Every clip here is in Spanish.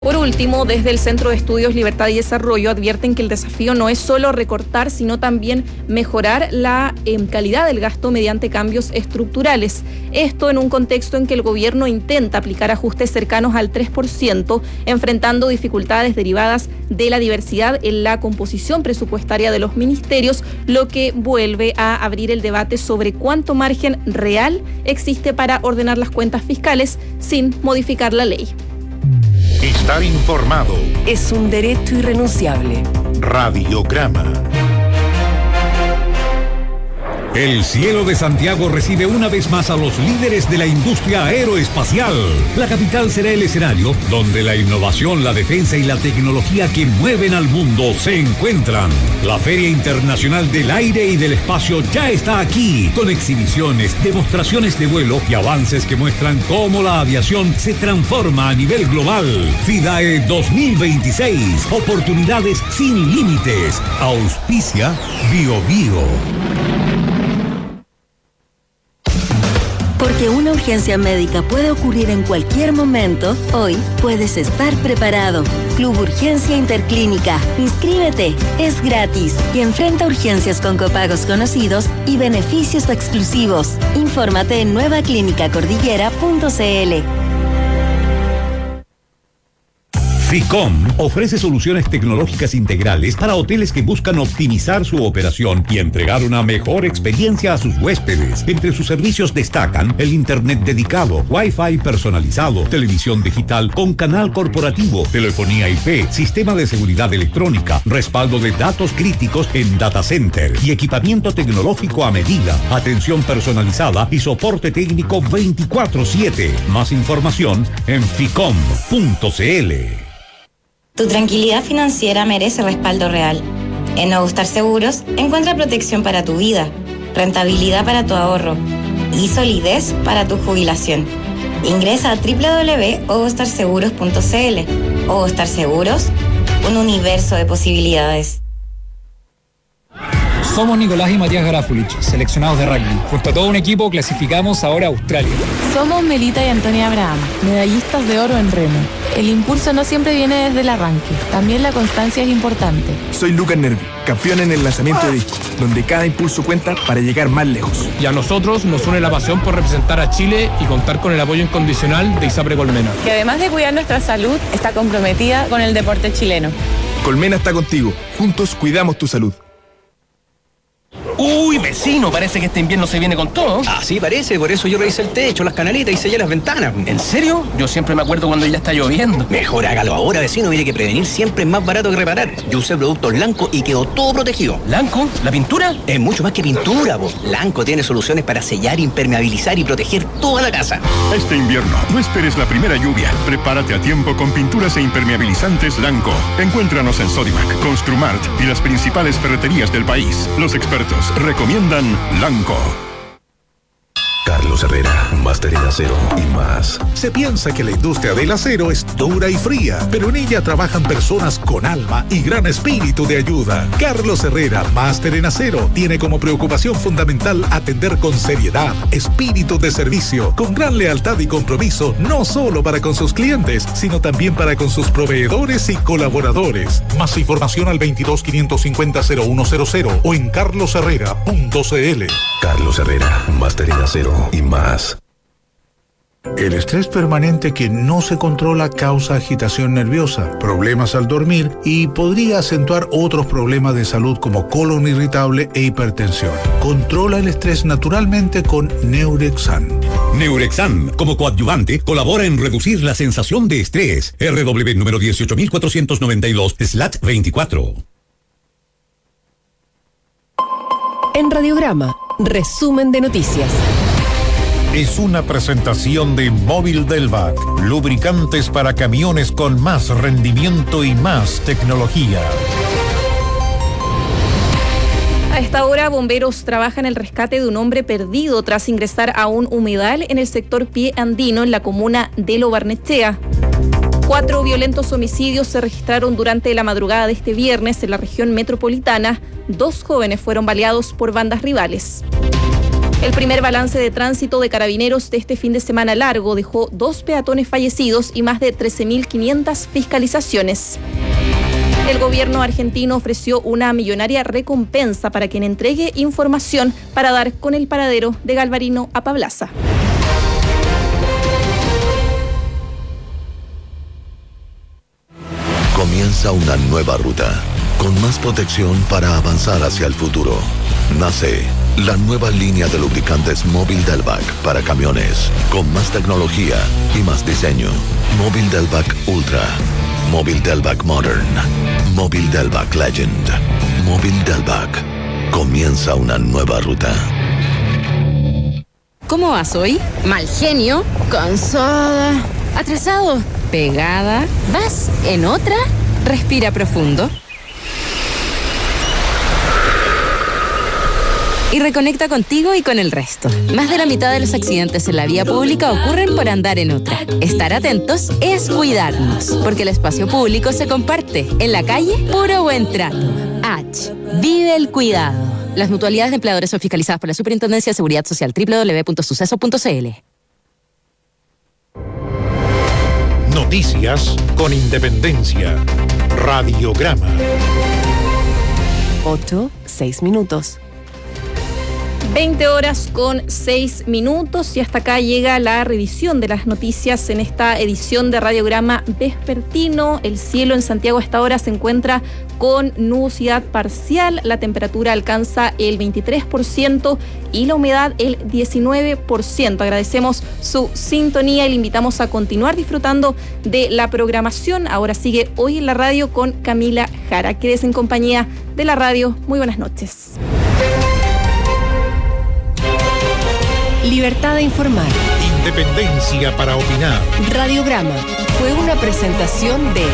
Por último, desde el Centro de Estudios Libertad y Desarrollo advierten que el desafío no es solo recortar, sino también mejorar la calidad del gasto mediante cambios estructurales. Esto en un contexto en que el gobierno intenta aplicar ajustes cercanos al 3%, enfrentando dificultades derivadas de la diversidad en la composición presupuestaria de los ministerios, lo que vuelve a abrir el debate sobre cuánto margen real existe para ordenar las cuentas fiscales sin modificar la ley. Estar informado es un derecho irrenunciable. Radiograma. El cielo de Santiago recibe una vez más a los líderes de la industria aeroespacial. La capital será el escenario donde la innovación, la defensa y la tecnología que mueven al mundo se encuentran. La Feria Internacional del Aire y del Espacio ya está aquí, con exhibiciones, demostraciones de vuelo y avances que muestran cómo la aviación se transforma a nivel global. FIDAE 2026, oportunidades sin límites. Auspicia BioBio. Porque una urgencia médica puede ocurrir en cualquier momento, hoy puedes estar preparado. Club Urgencia Interclínica. Inscríbete, es gratis y enfrenta urgencias con copagos conocidos y beneficios exclusivos. Infórmate en nuevaclinicacordillera.cl. FICOM ofrece soluciones tecnológicas integrales para hoteles que buscan optimizar su operación y entregar una mejor experiencia a sus huéspedes. Entre sus servicios destacan el internet dedicado, Wi-Fi personalizado, televisión digital con canal corporativo, telefonía IP, sistema de seguridad electrónica, respaldo de datos críticos en data center y equipamiento tecnológico a medida, atención personalizada y soporte técnico 24/7. Más información en ficom.cl. Tu tranquilidad financiera merece respaldo real. En Nuevo Star Seguros encuentra protección para tu vida, rentabilidad para tu ahorro y solidez para tu jubilación. Ingresa a www.ovostarseguros.cl. Ovo Star Seguros, un universo de posibilidades. Somos Nicolás y Matías Garafulich, seleccionados de rugby. Junto a todo un equipo clasificamos ahora a Australia. Somos Melita y Antonia Abraham, medallistas de oro en remo. El impulso no siempre viene desde el arranque, también la constancia es importante. Soy Lucas Nervi, campeón en el lanzamiento de disco, donde cada impulso cuenta para llegar más lejos. Y a nosotros nos une la pasión por representar a Chile y contar con el apoyo incondicional de ISAPRE Colmena, que además de cuidar nuestra salud, está comprometida con el deporte chileno. Colmena está contigo, juntos cuidamos tu salud. Uy, vecino, parece que este invierno se viene con todo. Ah, sí, parece, por eso yo revisé el techo, las canaletas y sellé las ventanas. ¿En serio? Yo siempre me acuerdo cuando ya está lloviendo. Mejor hágalo ahora, vecino, mire que prevenir siempre es más barato que reparar. Yo usé productos Lanco y quedó todo protegido. ¿Lanco? ¿La pintura? Es mucho más que pintura, po. Lanco tiene soluciones para sellar, impermeabilizar y proteger toda la casa. Este invierno, no esperes la primera lluvia. Prepárate a tiempo con pinturas e impermeabilizantes Lanco. Encuéntranos en Sodimac, Construmart y las principales ferreterías del país. Los expertos recomiendan Lanco. Carlos Herrera, máster en acero y más. Se piensa que la industria del acero es dura y fría, pero en ella trabajan personas con alma y gran espíritu de ayuda. Carlos Herrera, máster en acero, tiene como preocupación fundamental atender con seriedad, espíritu de servicio, con gran lealtad y compromiso, no solo para con sus clientes, sino también para con sus proveedores y colaboradores. Más información al 22-550-0100 o en carlosherrera.cl. Carlos Herrera, máster en acero y más. El estrés permanente que no se controla causa agitación nerviosa, problemas al dormir y podría acentuar otros problemas de salud como colon irritable e hipertensión. Controla el estrés naturalmente con Neurexan. Neurexan, como coadyuvante, colabora en reducir la sensación de estrés. RW número 18492/24. En Radiograma, resumen de noticias. Es una presentación de Móvil Delvac, lubricantes para camiones con más rendimiento y más tecnología. A esta hora, bomberos trabajan el rescate de un hombre perdido tras ingresar a un humedal en el sector Pie Andino, en la comuna de Lo Barnechea. 4 violentos homicidios se registraron durante la madrugada de este viernes en la región metropolitana. 2 jóvenes fueron baleados por bandas rivales. El primer balance de tránsito de Carabineros de este fin de semana largo dejó 2 peatones fallecidos y más de 13.500 fiscalizaciones. El gobierno argentino ofreció una millonaria recompensa para quien entregue información para dar con el paradero de Galvarino Apablaza. Comienza una nueva ruta, con más protección para avanzar hacia el futuro. Nace la nueva línea de lubricantes Móvil Delvac para camiones, con más tecnología y más diseño. Móvil Delvac Ultra, Móvil Delvac Modern, Móvil Delvac Legend, Móvil Delvac. Comienza una nueva ruta. ¿Cómo vas hoy? Mal genio, cansada, atrasado, pegada. ¿Vas en otra? Respira profundo. Y reconecta contigo y con el resto. Más de la mitad de los accidentes en la vía pública ocurren por andar en otra. Estar atentos es cuidarnos, porque el espacio público se comparte. En la calle, puro buen trato. H. Vive el cuidado. Las mutualidades de empleadores son fiscalizadas por la Superintendencia de Seguridad Social. www.suceso.cl. Noticias con independencia. Radiograma. 8:06. 20:06 y hasta acá llega la revisión de las noticias en esta edición de Radiograma Vespertino. El cielo en Santiago a esta hora se encuentra con nubosidad parcial, la temperatura alcanza el 23% y la humedad el 19%. Agradecemos su sintonía y le invitamos a continuar disfrutando de la programación. Ahora sigue Hoy en la Radio con Camila Jara. Quédese en compañía de la radio. Muy buenas noches. Libertad de informar. Independencia para opinar. Radiograma fue una presentación de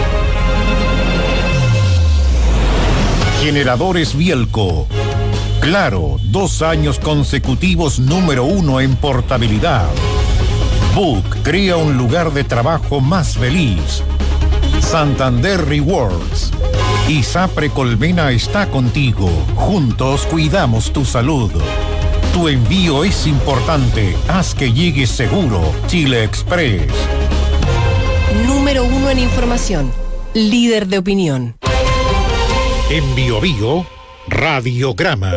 Generadores Bielco. Claro, 2 años consecutivos número 1 en portabilidad. Book crea un lugar de trabajo más feliz. Santander Rewards. ISAPRE Colmena está contigo. Juntos cuidamos tu salud. Tu envío es importante. Haz que llegue seguro. Chile Express. Número 1 en información. Líder de opinión. En Bio Bio, Radiograma.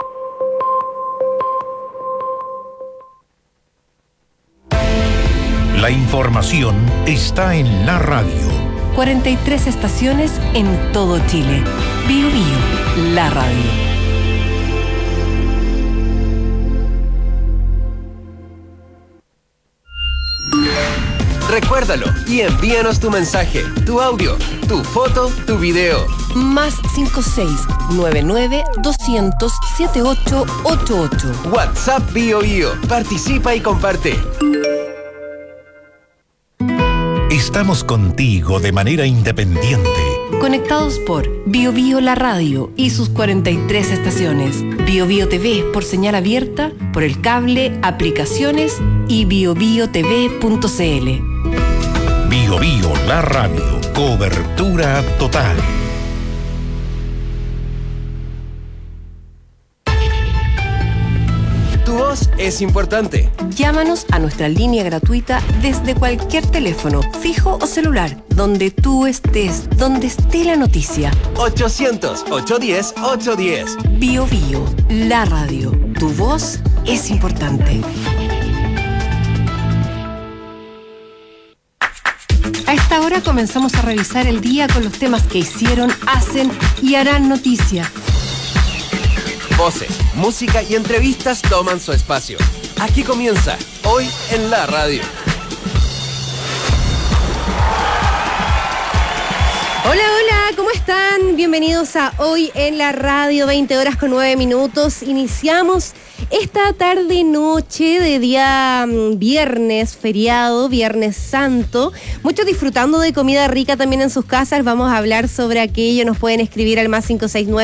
La información está en la radio. 43 estaciones en todo Chile. Bio Bio, la radio. Recuérdalo y envíanos tu mensaje, tu audio, tu foto, tu video. Más 56-99-200-7888. WhatsApp Bio Bio. Participa y comparte. Estamos contigo de manera independiente. Conectados por Bio Bio la radio y sus 43 estaciones. Bio Bio TV por señal abierta, por el cable, aplicaciones y biobiotv.cl. Bio Bio la radio. Cobertura total. Tu voz es importante. Llámanos a nuestra línea gratuita desde cualquier teléfono, fijo o celular, donde tú estés, donde esté la noticia. 800-810-810. Bio Bio, la radio. Tu voz es importante. A esta hora comenzamos a revisar el día con los temas que hicieron, hacen y harán noticia. Voces, música y entrevistas toman su espacio. Aquí comienza Hoy en la Radio. Hola, hola, ¿cómo están? Bienvenidos a Hoy en la Radio, 20:09. Iniciamos esta tarde-noche de día viernes, feriado, Viernes Santo. Muchos disfrutando de comida rica también en sus casas. Vamos a hablar sobre aquello. Nos pueden escribir al más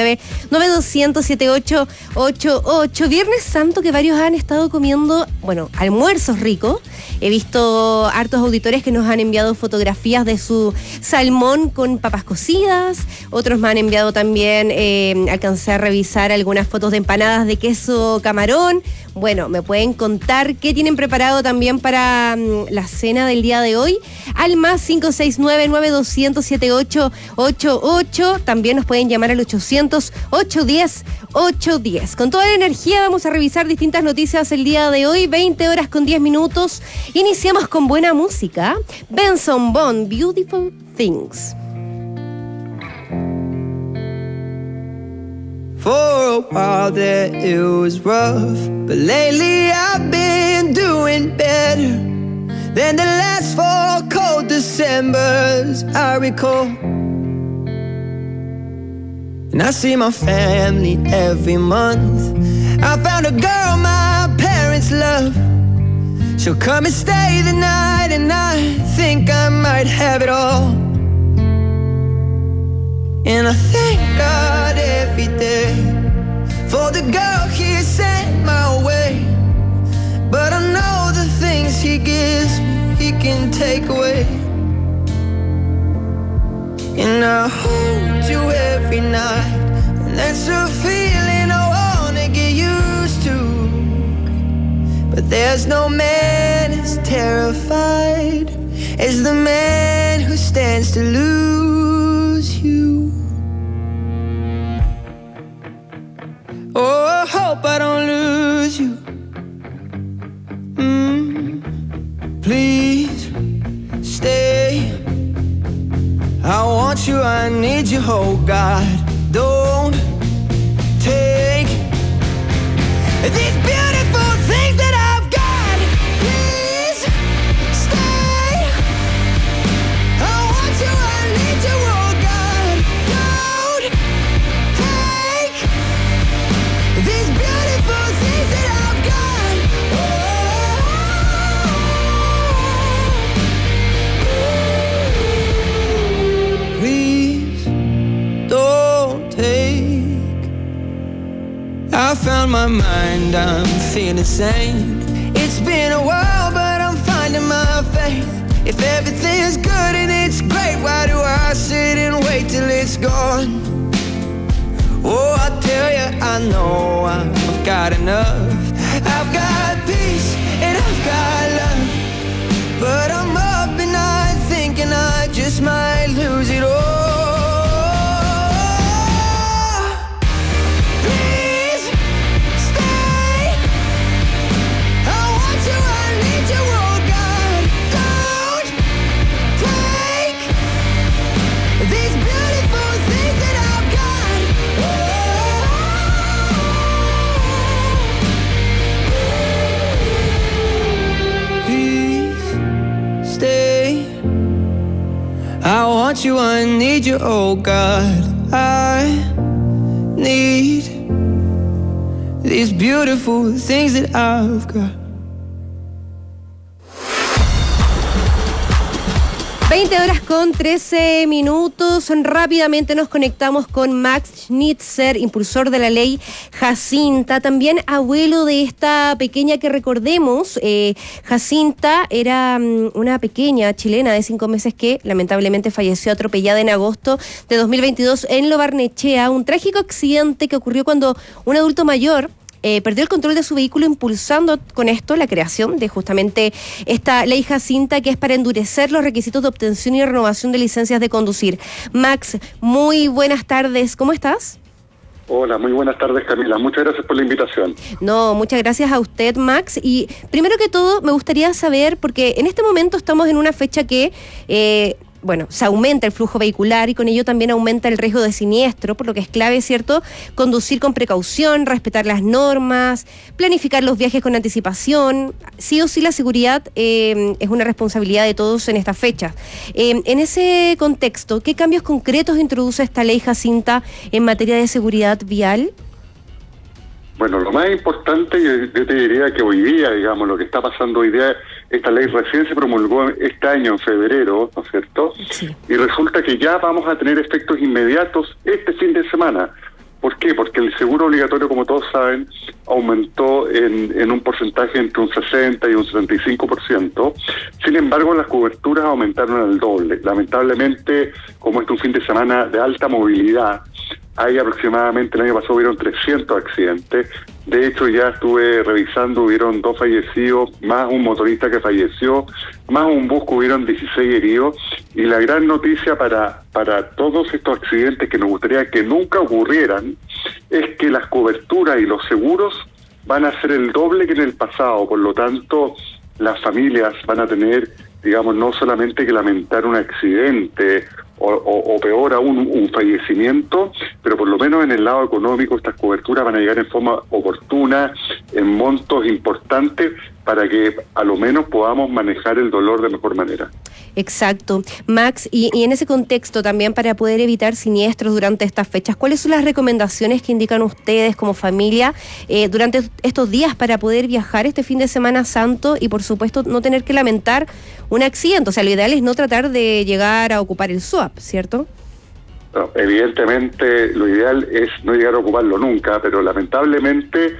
569-9200-7888. Viernes Santo que varios han estado comiendo, almuerzos ricos. He visto hartos auditores que nos han enviado fotografías de su salmón con papas cocidas. Otros me han enviado también, alcancé a revisar algunas fotos de empanadas de queso camarón camarón. Bueno, me pueden contar qué tienen preparado también para la cena del día de hoy. Al más 569-9200-7888. También nos pueden llamar al 800-810-810. Con toda la energía vamos a revisar distintas noticias el día de hoy. 20 horas con 10 minutos. Iniciamos con buena música. Benson Boone, Beautiful Things. For a while there it was rough, but lately I've been doing better than the last 4 cold Decembers I recall. And I see my family every month. I found a girl my parents love. She'll come and stay the night, and I think I might have it all. And I thank God every day for the girl He sent my way. But I know the things He gives me, He can take away. And I hold you every night, and that's a feeling I wanna get used to. But there's no man as terrified as the man who stands to lose you. Oh, I hope I don't lose you. Please stay. I want you, I need you, oh God. Don't take these beautiful things that I've got. Please stay. I want you, I need you, oh God. Don't take these beautiful things that I've got. Please don't take. I found my mind, I'm feeling sane. It's been a while, but I'm finding my faith. If everything's good and it's great, why do I sit and wait till it's gone? Oh, I tell you, I know I've got enough. I've got peace and I've got love. But I'm up and I'm thinking I just might lose it all. Please stay. I want you, I need you, oh God. Don't take these beautiful things that I've got. Please stay. I want you, I need you, oh God. I need these beautiful things that I've got. 20 horas con 13 minutos. Rápidamente nos conectamos con Max Schnitzer, impulsor de la ley Jacinta, también abuelo de esta pequeña que recordemos. Jacinta era una pequeña chilena de 5 meses que lamentablemente falleció atropellada en agosto de 2022 en Lo Barnechea. Un trágico accidente que ocurrió cuando un adulto mayor perdió el control de su vehículo, impulsando con esto la creación de justamente esta ley Jacinta, que es para endurecer los requisitos de obtención y renovación de licencias de conducir. Max, muy buenas tardes, ¿cómo estás? Hola, muy buenas tardes, Camila. Muchas gracias por la invitación. No, muchas gracias a usted, Max. Y primero que todo, me gustaría saber, porque en este momento estamos en una fecha que se aumenta el flujo vehicular y con ello también aumenta el riesgo de siniestro, por lo que es clave, ¿cierto?, conducir con precaución, respetar las normas, planificar los viajes con anticipación. Sí o sí la seguridad es una responsabilidad de todos en esta fecha. En ese contexto, ¿qué cambios concretos introduce esta ley Jacinta en materia de seguridad vial? Bueno, lo más importante, yo te diría que hoy día, digamos, lo que está pasando hoy día, esta ley recién se promulgó este año, en febrero, ¿no es cierto? Sí. Y resulta que ya vamos a tener efectos inmediatos este fin de semana. ¿Por qué? Porque el seguro obligatorio, como todos saben, aumentó en un porcentaje entre un 60 y un 75%. Sin embargo, las coberturas aumentaron al doble. Lamentablemente, como este es un fin de semana de alta movilidad, hay aproximadamente, el año pasado hubieron 300 accidentes, De hecho, ya estuve revisando, hubieron 2 fallecidos, más un motorista que falleció, más un bus que hubieron 16 heridos. Y la gran noticia para todos estos accidentes que nos gustaría que nunca ocurrieran es que las coberturas y los seguros van a ser el doble que en el pasado. Por lo tanto, las familias van a tener, digamos, no solamente que lamentar un accidente o peor aún, un fallecimiento, pero por lo menos en el lado económico estas coberturas van a llegar en forma oportuna, en montos importantes, para que a lo menos podamos manejar el dolor de mejor manera. Exacto. Max, y en ese contexto también, para poder evitar siniestros durante estas fechas, ¿cuáles son las recomendaciones que indican ustedes como familia durante estos días para poder viajar este fin de Semana Santo y, por supuesto, no tener que lamentar un accidente? O sea, lo ideal es no tratar de llegar a ocupar el SUAP, ¿cierto? No, evidentemente, lo ideal es no llegar a ocuparlo nunca, pero lamentablemente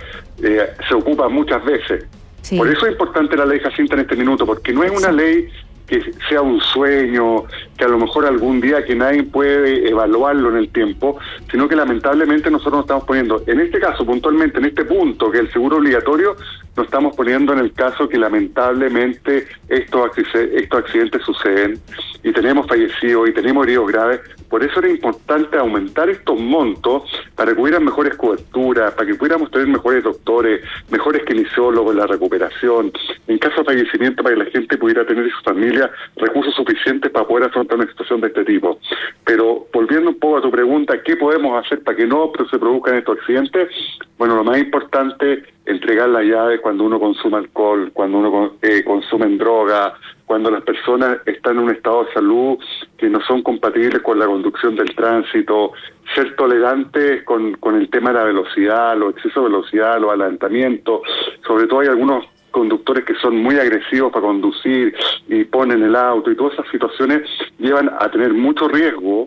se ocupa muchas veces. Sí. Por eso es importante la ley Jacinta en este minuto, porque no es una ley que sea un sueño, que a lo mejor algún día que nadie puede evaluarlo en el tiempo, sino que lamentablemente nosotros nos estamos poniendo, en este caso puntualmente, en este punto, que es el seguro obligatorio, nos estamos poniendo en el caso que lamentablemente estos accidentes suceden y tenemos fallecidos y tenemos heridos graves. Por eso era importante aumentar estos montos para que hubieran mejores coberturas, para que pudiéramos tener mejores doctores, mejores kinesiólogos en la recuperación, en caso de fallecimiento, para que la gente pudiera tener y su familia recursos suficientes para poder afrontar una situación de este tipo. Pero volviendo un poco a tu pregunta, ¿qué podemos hacer para que no se produzcan estos accidentes? Bueno, lo más importante, entregar las llaves cuando uno consume alcohol, cuando uno consume droga, cuando las personas están en un estado de salud que no son compatibles con la conducción del tránsito, ser tolerantes con el tema de la velocidad, los excesos de velocidad, los adelantamientos. Sobre todo hay algunos conductores que son muy agresivos para conducir y ponen el auto, y todas esas situaciones llevan a tener mucho riesgo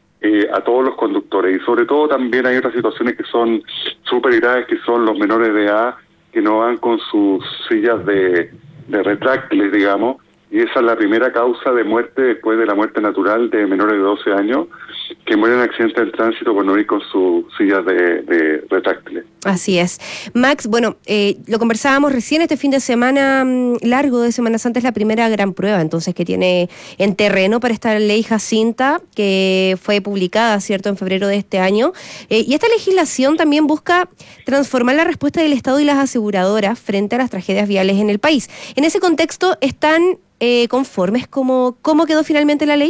a todos los conductores. Y sobre todo también hay otras situaciones que son súper graves, que son los menores de edad que no van con sus sillas de retráctiles, digamos, y esa es la primera causa de muerte después de la muerte natural de menores de 12 años que mueren en accidentes del tránsito por no ir con sus sillas de retráctiles. Así es. Max, bueno, lo conversábamos recién, este fin de semana largo de Semana Santa es la primera gran prueba entonces que tiene en terreno para esta ley Jacinta, que fue publicada, ¿cierto?, en febrero de este año. Y esta legislación también busca transformar la respuesta del Estado y las aseguradoras frente a las tragedias viales en el país. En ese contexto, ¿están conformes cómo quedó finalmente la ley?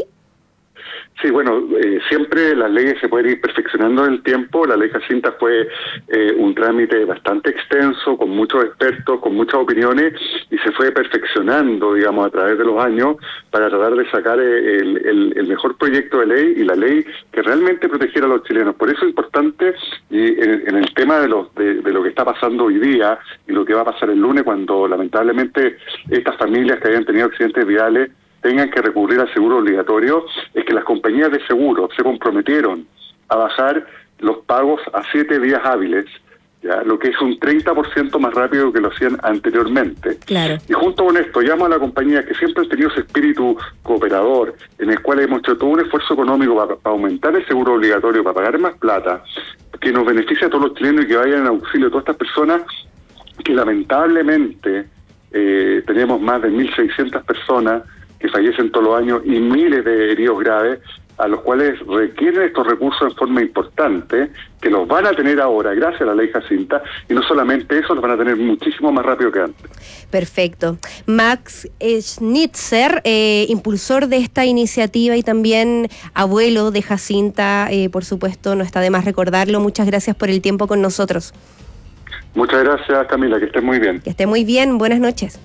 Sí, bueno, siempre las leyes se pueden ir perfeccionando en el tiempo. La ley Jacinta fue un trámite bastante extenso, con muchos expertos, con muchas opiniones, y se fue perfeccionando, digamos, a través de los años para tratar de sacar el mejor proyecto de ley y la ley que realmente protegiera a los chilenos. Por eso es importante, y en el tema de lo que está pasando hoy día y lo que va a pasar el lunes, cuando lamentablemente estas familias que hayan tenido accidentes viales tengan que recurrir al seguro obligatorio, es que las compañías de seguro se comprometieron a bajar los pagos a 7 días hábiles, ¿ya? Lo que es un 30% más rápido que lo hacían anteriormente. Claro. Y junto con esto llamo a la compañía que siempre han tenido ese espíritu cooperador, en el cual hemos hecho todo un esfuerzo económico para aumentar el seguro obligatorio, para pagar más plata, que nos beneficie a todos los chilenos y que vayan en auxilio a todas estas personas que lamentablemente tenemos más de 1.600 personas que fallecen todos los años y miles de heridos graves, a los cuales requieren estos recursos en forma importante, que los van a tener ahora gracias a la ley Jacinta, y no solamente eso, los van a tener muchísimo más rápido que antes. Perfecto. Max Schnitzer, impulsor de esta iniciativa y también abuelo de Jacinta, por supuesto, no está de más recordarlo. Muchas gracias por el tiempo con nosotros. Muchas gracias, Camila, que estés muy bien. Que esté muy bien, buenas noches.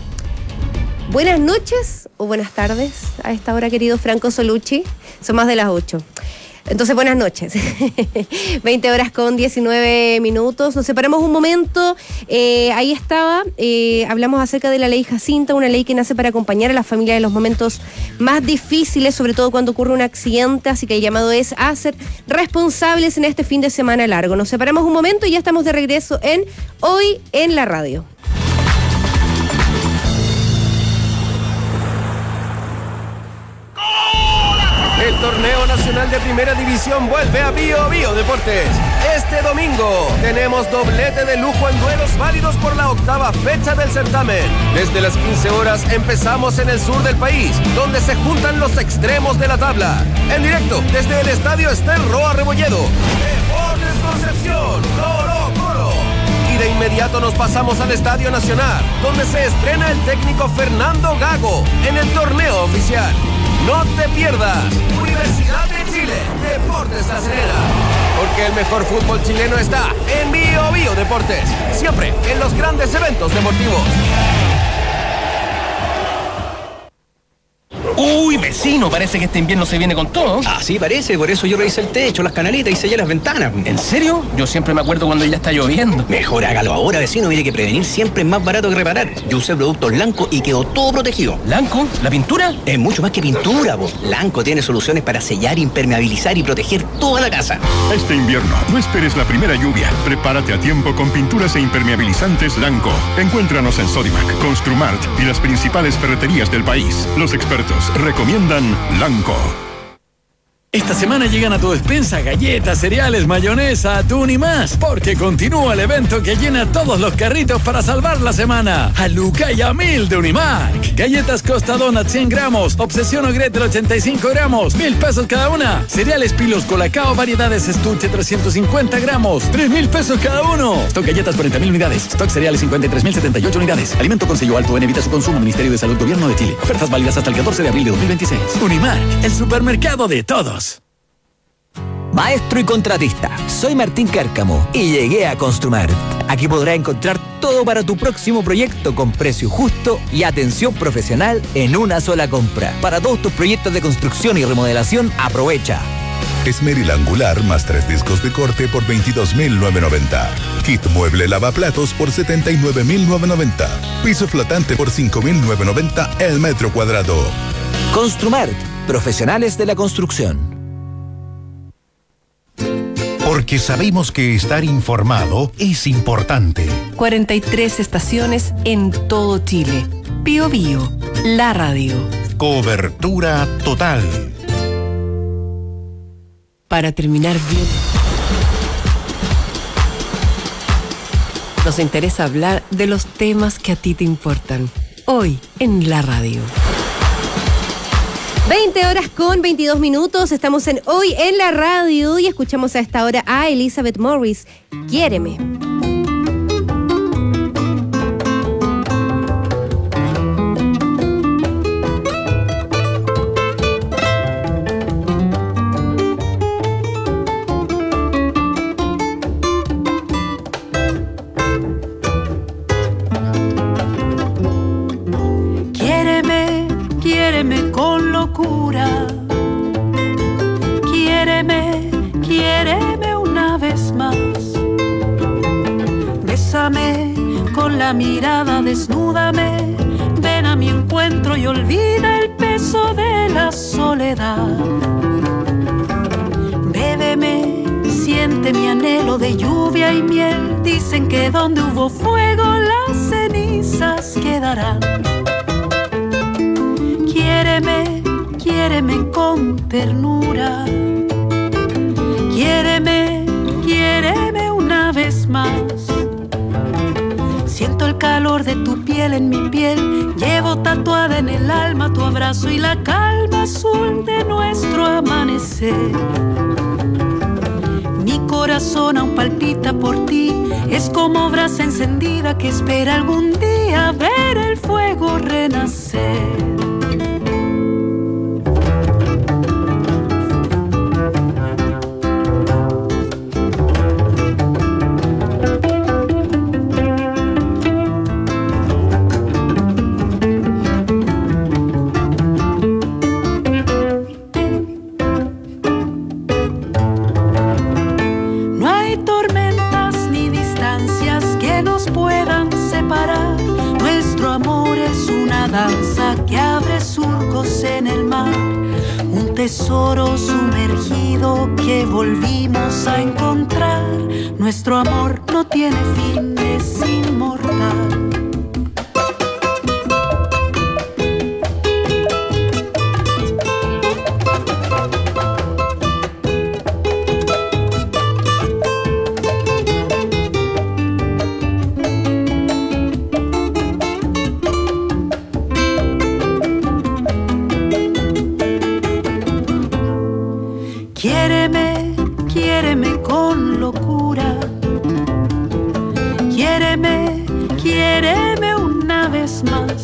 Buenas noches o buenas tardes a esta hora, querido Franco Solucci. Son más de las 8. Entonces, buenas noches. 20 horas con 19 minutos. Nos separamos un momento. Ahí estaba. Hablamos acerca de la ley Jacinta, una ley que nace para acompañar a las familias en los momentos más difíciles, sobre todo cuando ocurre un accidente. Así que el llamado es a ser responsables en este fin de semana largo. Nos separamos un momento y ya estamos de regreso en Hoy en la Radio. El torneo Nacional de Primera División vuelve a Bio Bio Deportes. Este domingo tenemos doblete de lujo en duelos válidos por la 8ª fecha del certamen. Desde las 15 horas empezamos en el sur del país, donde se juntan los extremos de la tabla. En directo desde el Estadio Ester Roa Rebolledo. Deportes Concepción, Colo Colo. Y de inmediato nos pasamos al Estadio Nacional, donde se estrena el técnico Fernando Gago en el torneo oficial. No te pierdas Universidad de Chile, Deportes La Serena. Porque el mejor fútbol chileno está en Bio Bio Deportes. Siempre en los grandes eventos deportivos. Uy, vecino, parece que este invierno se viene con todo. Así parece, por eso yo revisé el techo, las canaletas y sellé las ventanas. ¿En serio? Yo siempre me acuerdo cuando ya está lloviendo. Mejor hágalo ahora, vecino. Mire que prevenir siempre es más barato que reparar. Yo usé productos Lanco y quedó todo protegido. ¿Lanco? ¿La pintura? Es mucho más que pintura, po. Lanco tiene soluciones para sellar, impermeabilizar y proteger toda la casa. Este invierno, no esperes la primera lluvia. Prepárate a tiempo con pinturas e impermeabilizantes Lanco. Encuéntranos en Sodimac, Construmart y las principales ferreterías del país. Los expertos recomiendan Lanco. Esta semana llegan a tu despensa galletas, cereales, mayonesa, atún y más, porque continúa el evento que llena todos los carritos para salvar la semana. A Luca y a 1000 de Unimark. Galletas Costa Donut 100 gramos, Obsesión o Gretel 85 gramos, 1000 pesos cada una. Cereales Pilos Colacao variedades estuche 350 gramos, 3000 pesos cada uno. Stock galletas 40.000 unidades, stock cereales 53.078 unidades. Alimento con sello alto en evita su consumo. Ministerio de Salud Gobierno de Chile. Ofertas válidas hasta el 14 de abril de 2026. Unimark, el supermercado de todos. Maestro y contratista, soy Martín Cárcamo y llegué a Construmart. Aquí podrás encontrar todo para tu próximo proyecto con precio justo y atención profesional en una sola compra. Para todos tus proyectos de construcción y remodelación, aprovecha. Esmeril angular más 3 discos de corte por 22.990. Kit mueble lavaplatos por 79.990. Piso flotante por 5.990 el metro cuadrado. Construmart, profesionales de la construcción. Porque sabemos que estar informado es importante. 43 estaciones en todo Chile. Bio Bio, la radio. Cobertura total. Para terminar bien, nos interesa hablar de los temas que a ti te importan. Hoy en la radio. 20 horas con 22 minutos, estamos en Hoy en la Radio y escuchamos a esta hora a Elizabeth Morris, Quiéreme. Quiéreme con locura. Quiéreme una vez más. Bésame con la mirada, desnúdame. Ven a mi encuentro y olvida el peso de la soledad. Bébeme, siente mi anhelo de lluvia y miel. Dicen que donde hubo fuego las cenizas quedarán. Quiéreme con ternura. Quiéreme una vez más. Siento el calor de tu piel en mi piel. Llevo tatuada en el alma tu abrazo y la calma azul de nuestro amanecer. Mi corazón aún palpita por ti. Es como brasa encendida que espera algún día ver el fuego renacer. Tesoro sumergido que volvimos a encontrar. Nuestro amor no tiene fin, es inmortal. Quiéreme, quiéreme con locura. Quiéreme, quiéreme una vez más.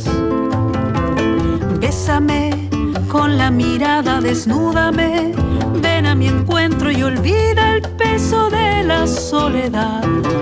Bésame con la mirada, desnúdame. Ven a mi encuentro y olvida el peso de la soledad.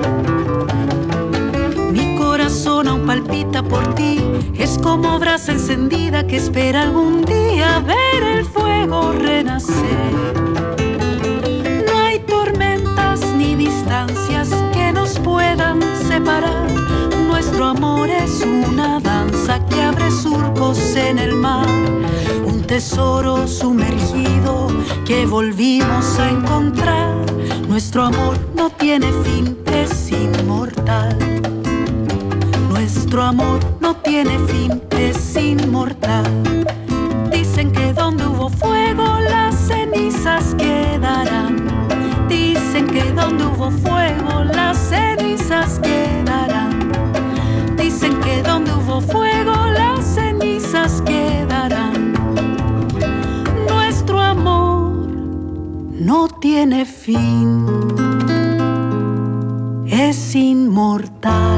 Mi corazón aún palpita por ti. Es como brasa encendida que espera algún día ver el fuego renacer. No hay tormentas ni distancias que nos puedan separar. Nuestro amor es una danza que abre surcos en el mar. Un tesoro sumergido que volvimos a encontrar. Nuestro amor no tiene fin, es inmortal. Nuestro amor no tiene fin, es inmortal. Dicen que donde hubo fuego las cenizas quedarán. Dicen que donde hubo fuego las cenizas quedarán. Dicen que donde hubo fuego las cenizas quedarán. Nuestro amor no tiene fin, es inmortal.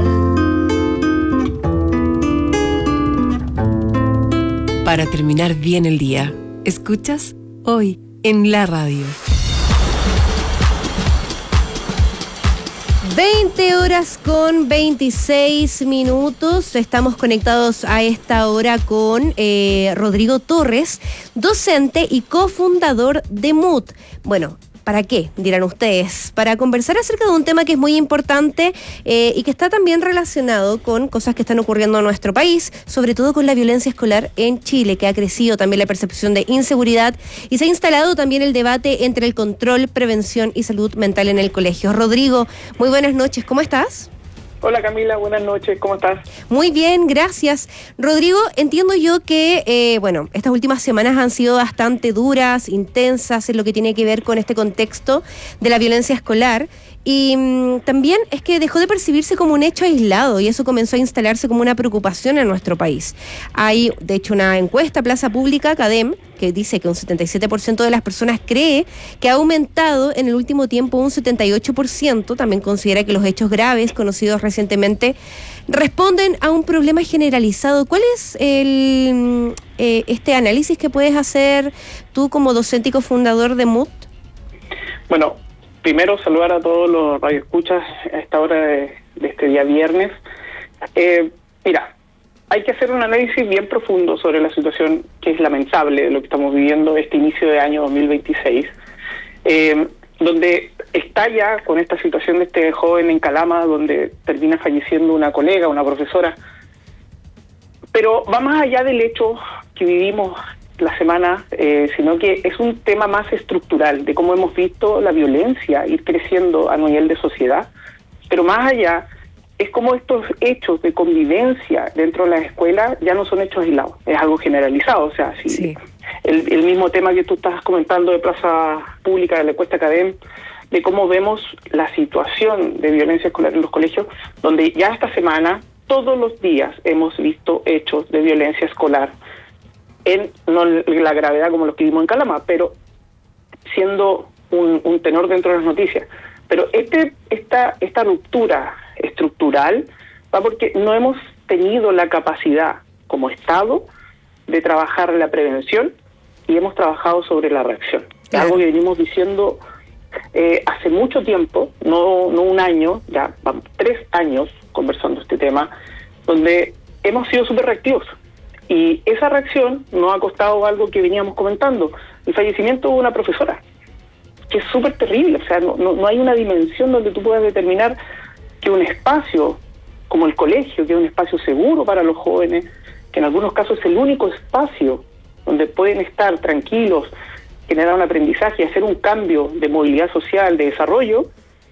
Para terminar bien el día, escuchas Hoy en la Radio. 20:26. Estamos conectados a esta hora con Rodrigo Torres, docente y cofundador de Mood. Bueno, ¿para qué? Dirán ustedes. Para conversar acerca de un tema que es muy importante y que está también relacionado con cosas que están ocurriendo en nuestro país, sobre todo con la violencia escolar en Chile, que ha crecido también la percepción de inseguridad y se ha instalado también el debate entre el control, prevención y salud mental en el colegio. Rodrigo, muy buenas noches, ¿cómo estás? Hola Camila, buenas noches, ¿cómo estás? Muy bien, gracias. Rodrigo, entiendo yo que, estas últimas semanas han sido bastante duras, intensas en lo que tiene que ver con este contexto de la violencia escolar y también es que dejó de percibirse como un hecho aislado y eso comenzó a instalarse como una preocupación en nuestro país. Hay, de hecho, una encuesta Plaza Pública, CADEM, que dice que un 77% de las personas cree que ha aumentado en el último tiempo un 78%. También considera que los hechos graves conocidos recientemente responden a un problema generalizado. ¿Cuál es este análisis que puedes hacer tú como docente y cofundador de Mood? Bueno, primero saludar a todos los radioescuchas a esta hora de este día viernes. Mira, hay que hacer un análisis bien profundo sobre la situación que es lamentable de lo que estamos viviendo este inicio de año 2026, donde está ya con esta situación de este joven en Calama, donde termina falleciendo una colega, una profesora. Pero va más allá del hecho que vivimos la semana, sino que es un tema más estructural, de cómo hemos visto la violencia ir creciendo a nivel de sociedad, pero más allá es como estos hechos de convivencia dentro de la escuela ya no son hechos aislados, es algo generalizado. O sea, si sí. El mismo tema que tú estás comentando de Plaza Pública, de la encuesta CADEM, de cómo vemos la situación de violencia escolar en los colegios, donde ya esta semana, todos los días, hemos visto hechos de violencia escolar, no la gravedad como los que vimos en Calama, pero siendo un tenor dentro de las noticias. Pero esta ruptura estructural va porque no hemos tenido la capacidad como Estado de trabajar la prevención y hemos trabajado sobre la reacción. Claro. Algo que venimos diciendo hace mucho tiempo, no un año, ya van 3 años conversando este tema, donde hemos sido súper reactivos. Y esa reacción nos ha costado algo que veníamos comentando, el fallecimiento de una profesora, que es súper terrible. O sea, no hay una dimensión donde tú puedas determinar que un espacio como el colegio, que es un espacio seguro para los jóvenes, que en algunos casos es el único espacio donde pueden estar tranquilos, generar un aprendizaje y hacer un cambio de movilidad social, de desarrollo,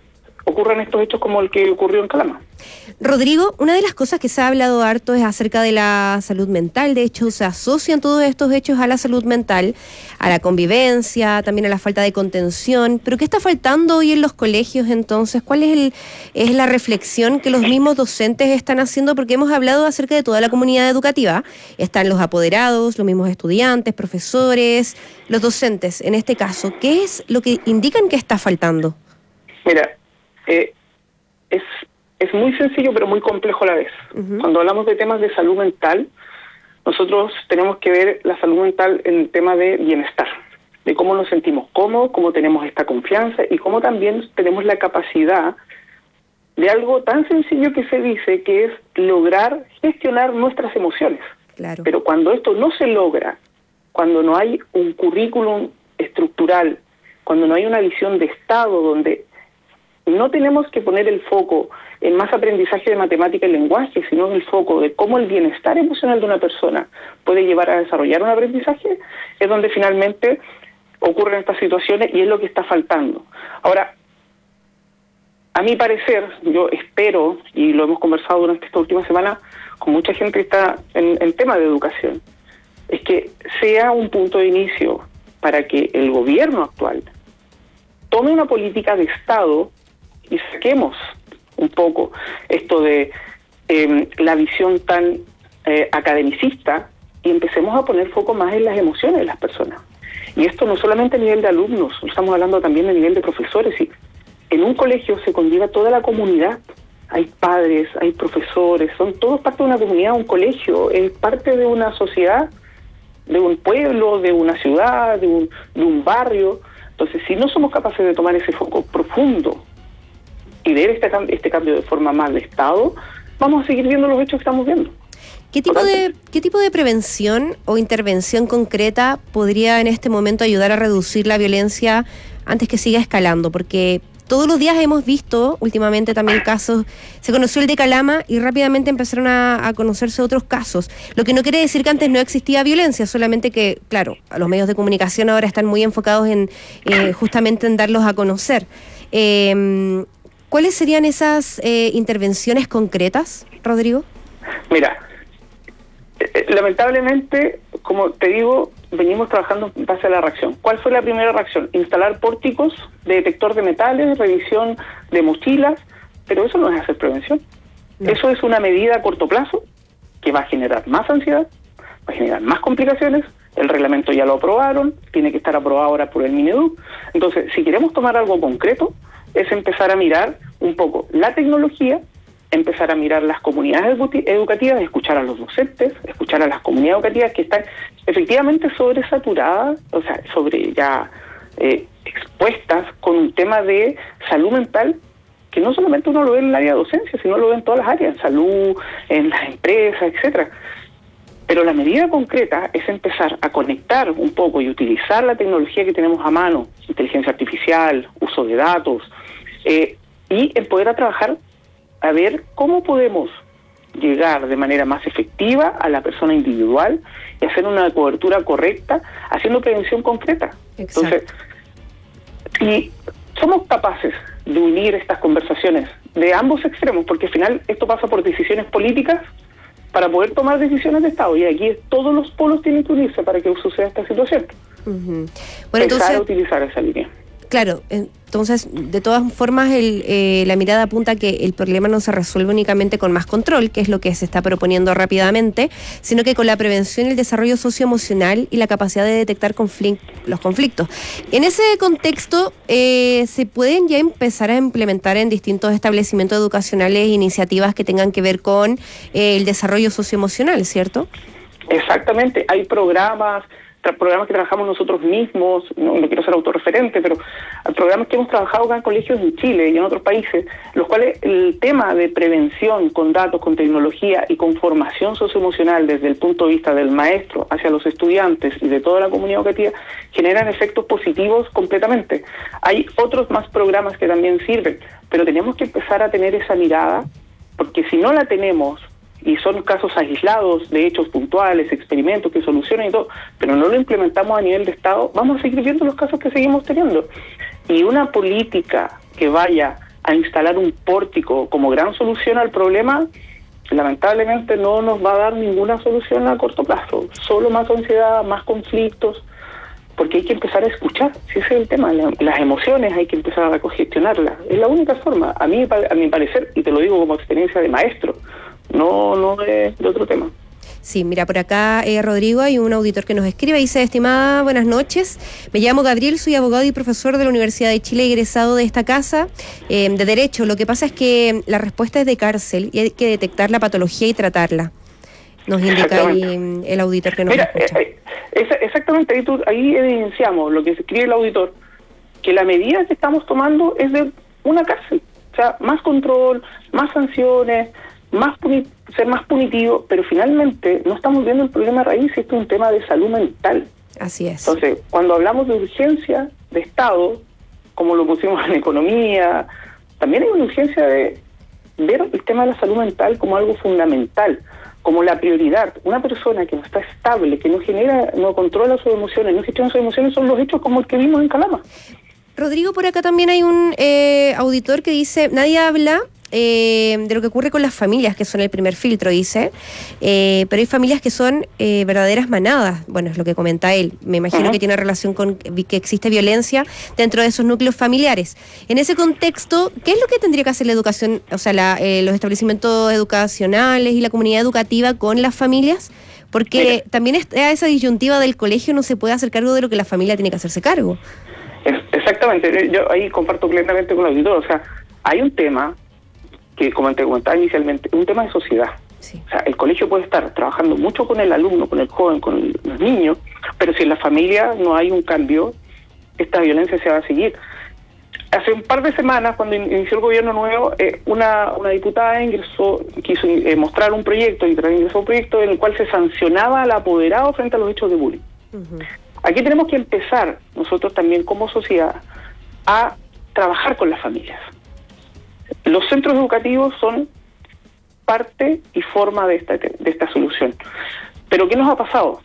ocurran estos hechos como el que ocurrió en Calama. Rodrigo, una de las cosas que se ha hablado harto es acerca de la salud mental. De hecho, se asocian todos estos hechos a la salud mental, a la convivencia, también a la falta de contención. ¿Pero qué está faltando hoy en los colegios entonces? ¿Cuál es la reflexión que los mismos docentes están haciendo? Porque hemos hablado acerca de toda la comunidad educativa. Están los apoderados, los mismos estudiantes, profesores, los docentes. En este caso, ¿qué es lo que indican que está faltando? Mira, es muy sencillo pero muy complejo a la vez. Cuando hablamos de temas de salud mental, nosotros tenemos que ver la salud mental en el tema de bienestar, de cómo nos sentimos cómodos, cómo tenemos esta confianza y cómo también tenemos la capacidad de algo tan sencillo que se dice, que es lograr gestionar nuestras emociones. Claro. Pero cuando esto no se logra, cuando no hay un currículum estructural, cuando no hay una visión de Estado donde no tenemos que poner el foco en más aprendizaje de matemática y lenguaje, sino en el foco de cómo el bienestar emocional de una persona puede llevar a desarrollar un aprendizaje, es donde finalmente ocurren estas situaciones y es lo que está faltando. Ahora, a mi parecer, yo espero, y lo hemos conversado durante esta última semana con mucha gente que está en tema de educación, es que sea un punto de inicio para que el gobierno actual tome una política de Estado y saquemos un poco esto de la visión tan academicista y empecemos a poner foco más en las emociones de las personas. Y esto no solamente a nivel de alumnos, estamos hablando también a nivel de profesores. Y en un colegio se conlleva toda la comunidad. Hay padres, hay profesores, son todos parte de una comunidad. Un colegio es parte de una sociedad, de un pueblo, de una ciudad, de un barrio. Entonces, si no somos capaces de tomar ese foco profundo y ver este cambio de forma más de Estado, vamos a seguir viendo los hechos que estamos viendo. ¿Qué tipo de prevención o intervención concreta podría en este momento ayudar a reducir la violencia antes que siga escalando? Porque todos los días hemos visto últimamente también casos, se conoció el de Calama y rápidamente empezaron a conocerse otros casos. Lo que no quiere decir que antes no existía violencia, solamente que, claro, los medios de comunicación ahora están muy enfocados en justamente en darlos a conocer. ¿Cuáles serían esas intervenciones concretas, Rodrigo? Mira, lamentablemente, como te digo, venimos trabajando en base a la reacción. ¿Cuál fue la primera reacción? Instalar pórticos de detector de metales, revisión de mochilas, pero eso no es hacer prevención. No. Eso es una medida a corto plazo que va a generar más ansiedad, va a generar más complicaciones. El reglamento ya lo aprobaron, tiene que estar aprobado ahora por el Mineduc. Entonces, si queremos tomar algo concreto, es empezar a mirar un poco la tecnología, empezar a mirar las comunidades educativas, escuchar a los docentes, escuchar a las comunidades educativas que están efectivamente sobresaturadas, o sea, expuestas con un tema de salud mental que no solamente uno lo ve en el área de docencia, sino lo ve en todas las áreas, en salud, en las empresas, etcétera. Pero la medida concreta es empezar a conectar un poco y utilizar la tecnología que tenemos a mano, inteligencia artificial, uso de datos, y el poder a trabajar a ver cómo podemos llegar de manera más efectiva a la persona individual y hacer una cobertura correcta, haciendo prevención concreta. Exacto. Entonces, si somos capaces de unir estas conversaciones de ambos extremos, porque al final esto pasa por decisiones políticas para poder tomar decisiones de Estado, y aquí todos los polos tienen que unirse para que suceda esta situación. Bueno, empezar a utilizar esa línea. Claro, entonces, de todas formas, la mirada apunta a que el problema no se resuelve únicamente con más control, que es lo que se está proponiendo rápidamente, sino que con la prevención y el desarrollo socioemocional y la capacidad de detectar los conflictos. En ese contexto, se pueden ya empezar a implementar en distintos establecimientos educacionales iniciativas que tengan que ver con el desarrollo socioemocional, ¿cierto? Exactamente, hay programas que trabajamos nosotros mismos, no quiero ser autorreferente, pero programas que hemos trabajado acá en colegios en Chile y en otros países, los cuales el tema de prevención con datos, con tecnología y con formación socioemocional desde el punto de vista del maestro hacia los estudiantes y de toda la comunidad educativa generan efectos positivos completamente. Hay otros más programas que también sirven, pero tenemos que empezar a tener esa mirada, porque si no la tenemos, y son casos aislados de hechos puntuales, experimentos que solucionan y todo, pero no lo implementamos a nivel de Estado, vamos a seguir viendo los casos que seguimos teniendo. Y una política que vaya a instalar un pórtico como gran solución al problema, lamentablemente no nos va a dar ninguna solución a corto plazo, solo más ansiedad, más conflictos, porque hay que empezar a escuchar, si ese es el tema, las emociones hay que empezar a gestionarlas, es la única forma, a mi parecer, y te lo digo como experiencia de maestro, no de otro tema. Sí, mira, por acá, Rodrigo, hay un auditor que nos escribe, dice: estimada, buenas noches, me llamo Gabriel, soy abogado y profesor de la Universidad de Chile, egresado de esta casa de Derecho. Lo que pasa es que la respuesta es de cárcel y hay que detectar la patología y tratarla. Nos indica ahí el auditor que nos escucha. Exactamente, ahí evidenciamos lo que escribe el auditor, que la medida que estamos tomando es de una cárcel, o sea, más control, más sanciones, ser más punitivo, pero finalmente no estamos viendo el problema raíz, esto es un tema de salud mental. Así es. Entonces, cuando hablamos de urgencia de Estado, como lo pusimos en economía, también hay una urgencia de ver el tema de la salud mental como algo fundamental, como la prioridad. Una persona que no está estable, que no controla sus emociones, no gestiona sus emociones, son los hechos como el que vimos en Calama. Rodrigo, por acá también hay un auditor que dice: nadie habla de lo que ocurre con las familias, que son el primer filtro, dice, pero hay familias que son verdaderas manadas. Bueno, es lo que comenta él. Me imagino que tiene relación con que existe violencia dentro de esos núcleos familiares. En ese contexto, ¿qué es lo que tendría que hacer la educación, o sea, los establecimientos educacionales y la comunidad educativa con las familias? Porque también está esa disyuntiva del colegio, no se puede hacer cargo de lo que la familia tiene que hacerse cargo. Exactamente, yo ahí comparto plenamente con el auditor. O sea, hay un tema que, como te comentaba inicialmente, un tema de sociedad. Sí. O sea, el colegio puede estar trabajando mucho con el alumno, con el joven, con los niños, pero si en la familia no hay un cambio, esta violencia se va a seguir. Hace un par de semanas, cuando inició el gobierno nuevo, una diputada quiso mostrar un proyecto, y ingresó un proyecto en el cual se sancionaba al apoderado frente a los hechos de bullying. Aquí tenemos que empezar, nosotros también como sociedad, a trabajar con las familias. Los centros educativos son parte y forma de esta solución. Pero ¿qué nos ha pasado?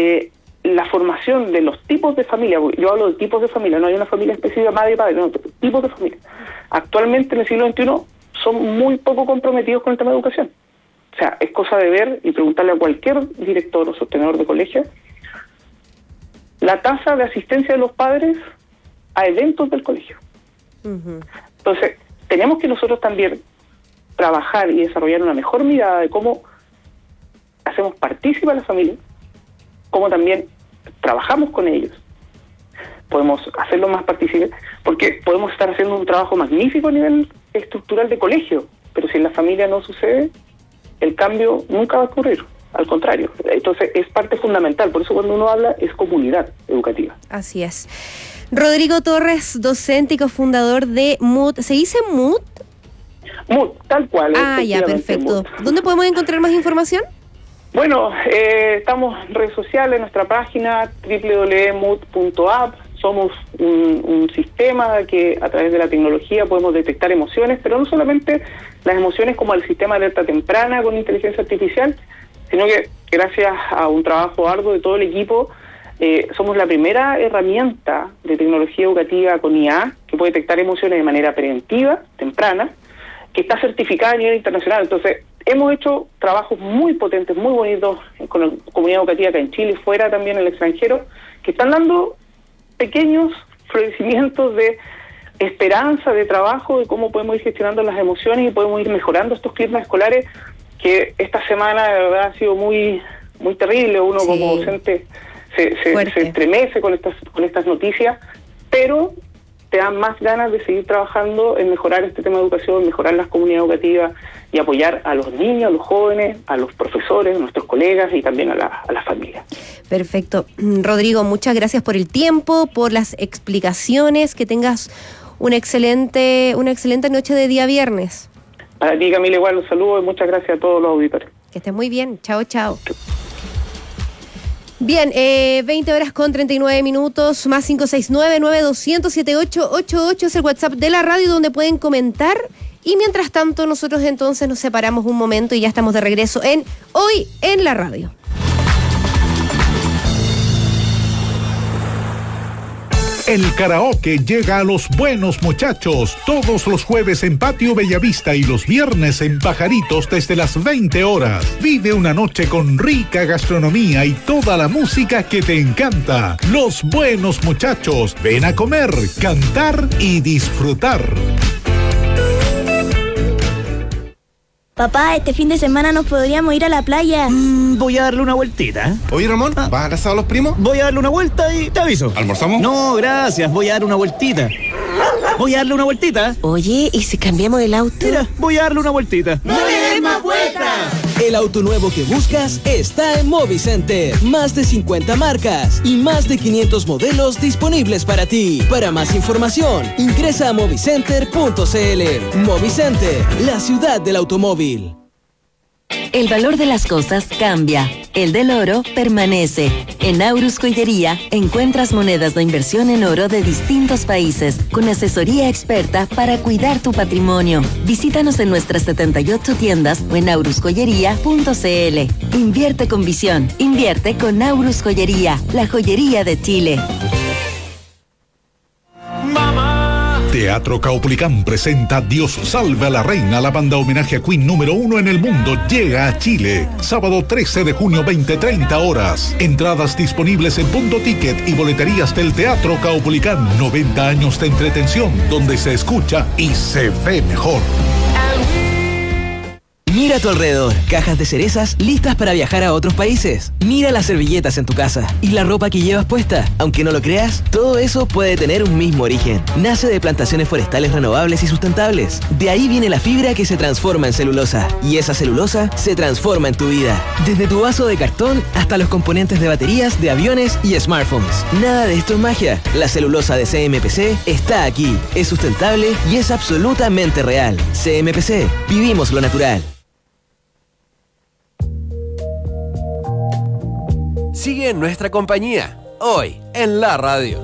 La formación de los tipos de familia, yo hablo de tipos de familia, no hay una familia específica, madre y padre, no, tipos de familia. Actualmente en el siglo XXI son muy poco comprometidos con el tema de educación. O sea, es cosa de ver y preguntarle a cualquier director o sostenedor de colegio la tasa de asistencia de los padres a eventos del colegio. Entonces, tenemos que nosotros también trabajar y desarrollar una mejor mirada de cómo hacemos partícipe a la familia, cómo también trabajamos con ellos. Podemos hacerlo más partícipe, porque podemos estar haciendo un trabajo magnífico a nivel estructural de colegio, pero si en la familia no sucede, el cambio nunca va a ocurrir. Al contrario, entonces es parte fundamental, por eso cuando uno habla es comunidad educativa. Así es. Rodrigo Torres, docente y cofundador de MUT. ¿Se dice MUT? MUT, tal cual. Ah, ya, perfecto. MUT. ¿Dónde podemos encontrar más información? Bueno, estamos en redes sociales, en nuestra página www.mut.app. Somos un sistema que a través de la tecnología podemos detectar emociones, pero no solamente las emociones como el sistema de alerta temprana con inteligencia artificial, sino que gracias a un trabajo arduo de todo el equipo, somos la primera herramienta de tecnología educativa con IA que puede detectar emociones de manera preventiva, temprana, que está certificada a nivel internacional. Entonces, hemos hecho trabajos muy potentes, muy bonitos con la comunidad educativa acá en Chile, fuera también en el extranjero, que están dando pequeños florecimientos de esperanza, de trabajo, de cómo podemos ir gestionando las emociones y podemos ir mejorando estos climas escolares, que esta semana de verdad ha sido muy muy terrible. Uno como docente se estremece con estas noticias, pero te dan más ganas de seguir trabajando en mejorar este tema de educación, mejorar las comunidades educativas y apoyar a los niños, a los jóvenes, a los profesores, a nuestros colegas y también a la familia. Perfecto. Rodrigo, muchas gracias por el tiempo, por las explicaciones. Que tengas una excelente noche de día viernes. A ti, Camila, igual un saludo y muchas gracias a todos los auditores. Que estés muy bien. Chao, chao. Bien, 20 horas con 39 minutos, más 569-9200-7888 es el WhatsApp de la radio donde pueden comentar. Y mientras tanto, nosotros entonces nos separamos un momento y ya estamos de regreso en Hoy en la Radio. El karaoke llega a Los Buenos Muchachos todos los jueves en Patio Bellavista y los viernes en Pajaritos desde las 20 horas. Vive una noche con rica gastronomía y toda la música que te encanta. Los Buenos Muchachos. Ven a comer, cantar y disfrutar. Papá, este fin de semana nos podríamos ir a la playa. Voy a darle una vueltita. Oye, Ramón, ¿vas a abrazar a los primos? Voy a darle una vuelta y te aviso. ¿Almorzamos? No, gracias. Voy a darle una vueltita. Voy a darle una vueltita. Oye, ¿y si cambiamos el auto? Mira, voy a darle una vueltita. ¡No le des más vueltas! El auto nuevo que buscas está en Movicenter. Más de 50 marcas y más de 500 modelos disponibles para ti. Para más información, ingresa a movicenter.cl. Movicenter, la ciudad del automóvil. El valor de las cosas cambia. El del oro permanece. En Aurus Joyería encuentras monedas de inversión en oro de distintos países, con asesoría experta para cuidar tu patrimonio. Visítanos en nuestras 78 tiendas o en aurusjoyería.cl. Invierte con visión. Invierte con Aurus Joyería, la joyería de Chile. Teatro Caupolicán presenta Dios salve a la reina. La banda homenaje a Queen número 1 en el mundo llega a Chile. Sábado 13 de junio, 20:30 horas. Entradas disponibles en Punto Ticket y boleterías del Teatro Caupolicán. 90 años de entretención donde se escucha y se ve mejor. Mira a tu alrededor, cajas de cerezas listas para viajar a otros países. Mira las servilletas en tu casa y la ropa que llevas puesta. Aunque no lo creas, todo eso puede tener un mismo origen. Nace de plantaciones forestales renovables y sustentables. De ahí viene la fibra que se transforma en celulosa. Y esa celulosa se transforma en tu vida. Desde tu vaso de cartón hasta los componentes de baterías, de aviones y smartphones. Nada de esto es magia. La celulosa de CMPC está aquí. Es sustentable y es absolutamente real. CMPC, vivimos lo natural. Sigue en nuestra compañía, hoy en la radio.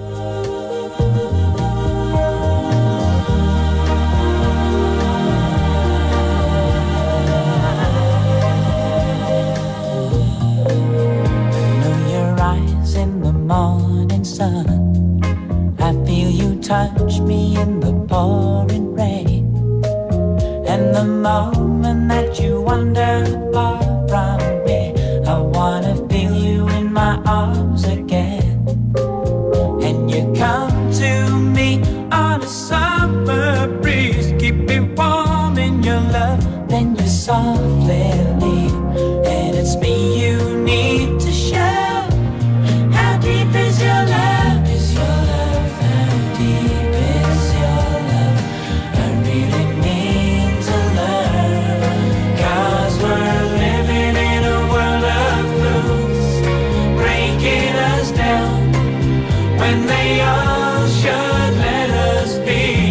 I know your eyes in the morning sun. I feel you touch me in the pouring rain. And the moment that you wander far from me, I wanna feel you in my arms again. And you come to me on a summer breeze, keep me warm in your love, then you softly leave. And it's me you need to show. How deep is your love? Is your love? How deep is your love? I really need to learn, 'cause we're living in a world of fools, breaking us down when they all should let us be.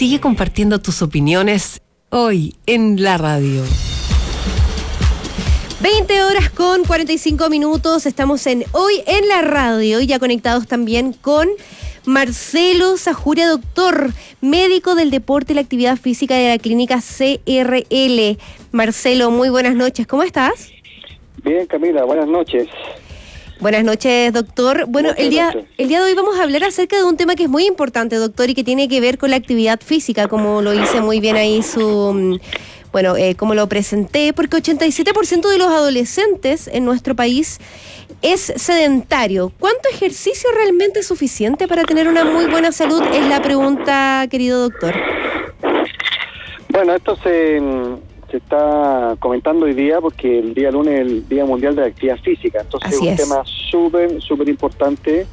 sigue compartiendo tus opiniones hoy en la radio. 20 horas con 45 minutos, estamos en Hoy en la Radio y ya conectados también con Marcelo Sajuria, doctor, médico del deporte y la actividad física de la clínica CRL. Marcelo, muy buenas noches, ¿cómo estás? Bien, Camila, buenas noches. Buenas noches, doctor. Bueno, el día de hoy vamos a hablar acerca de un tema que es muy importante, doctor, y que tiene que ver con la actividad física, como lo hice muy bien ahí como lo presenté, porque 87% de los adolescentes en nuestro país es sedentario. ¿Cuánto ejercicio realmente es suficiente para tener una muy buena salud? Es la pregunta, querido doctor. Bueno, esto se está comentando hoy día porque el día lunes es el Día Mundial de la Actividad Física. Entonces es un tema súper importante